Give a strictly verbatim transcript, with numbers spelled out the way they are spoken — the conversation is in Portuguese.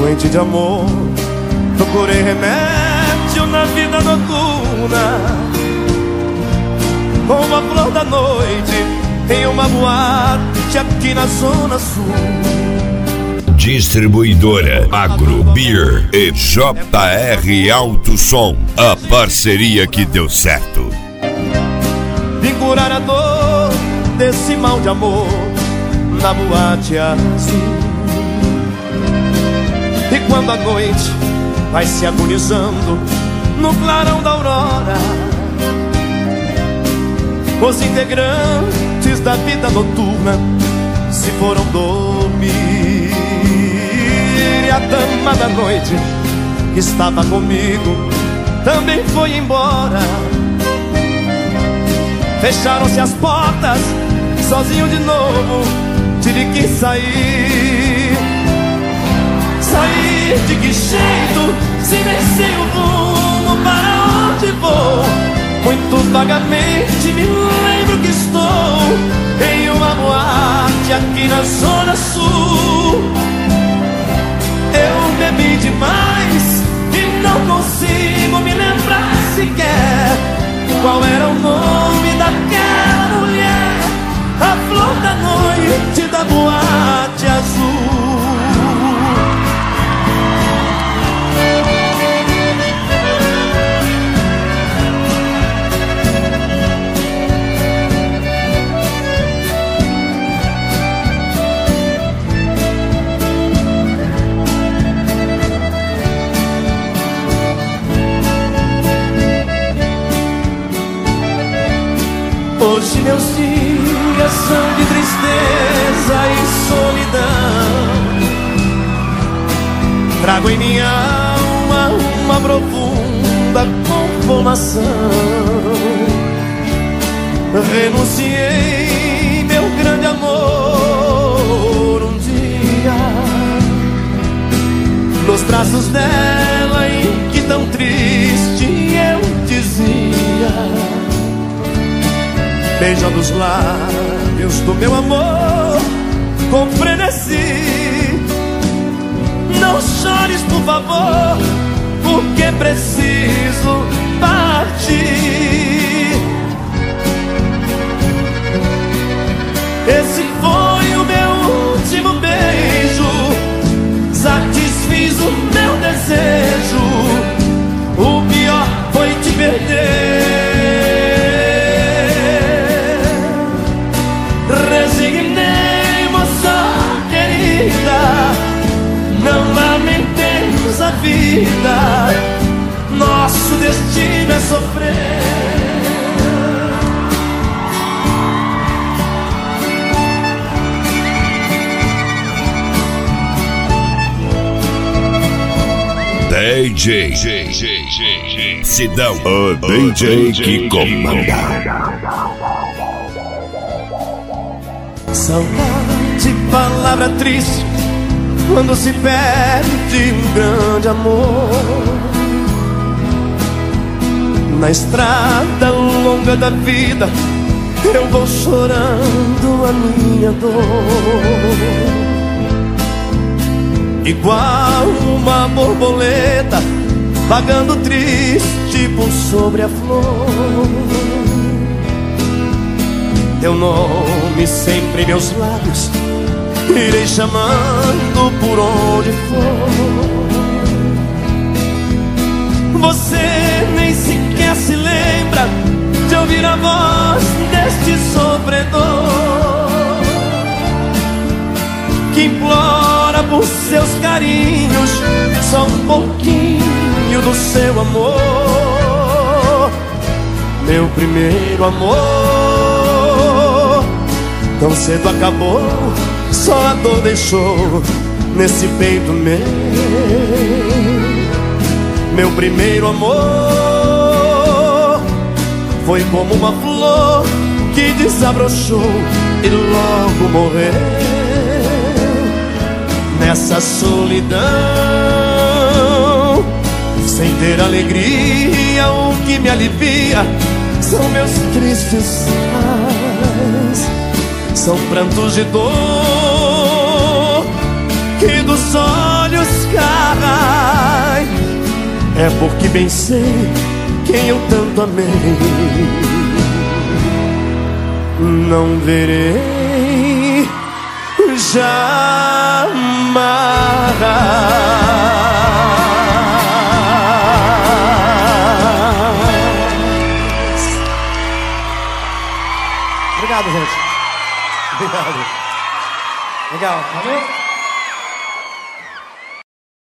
noite de amor, procurei remédio na vida noturna, como a flor da noite em uma boate aqui na Zona Sul. Distribuidora Agro Beer e J R Alto Som, a parceria que deu certo. Vim curar a dor desse mal de amor na boate azul. E quando a noite vai se agonizando no clarão da aurora, os integrantes da vida noturna se foram dormir. E a dama da noite que estava comigo também foi embora. Fecharam-se as portas, sozinho de novo tive que sair. Sair de que jeito, se nem sei o rumo para onde vou? Muito vagamente me lembro que estou em uma boate aqui na Zona Sul. Eu bebi demais e não consigo me lembrar sequer qual era o nome daquela mulher, a flor da noite da boate azul. Hoje meus dias são de tristeza e solidão. Trago em minha alma uma profunda conformação. Renunciei meu grande amor um dia nos braços dela, em que tão triste eu dizia, beijando os lábios do meu amor com frenesi: não chores, por favor, porque preciso partir. Esse foi o meu último beijo, satisfiz o meu desejo. O pior foi te perder. Resignei, moça querida, não lamentemos a vida, nosso destino é sofrer. D J Sidão, o D J que comanda. Saudade, palavra triste quando se perde um grande amor. Na estrada longa da vida eu vou chorando a minha dor, igual uma borboleta vagando triste por sobre a flor. Teu nome sempre em meus lábios, irei chamando por onde for. Você nem sequer se lembra de ouvir a voz deste sofredor que implora por seus carinhos só um pouquinho do seu amor. Meu primeiro amor tão cedo acabou, só a dor deixou nesse peito meu. Meu primeiro amor foi como uma flor que desabrochou e logo morreu. Nessa solidão, sem ter alegria, o que me alivia são meus tristes pais, são prantos de dor que dos olhos buscar. É porque bem sei quem eu tanto amei. Não verei jamais. Obrigado, gente. Obrigado. Legal. Valeu.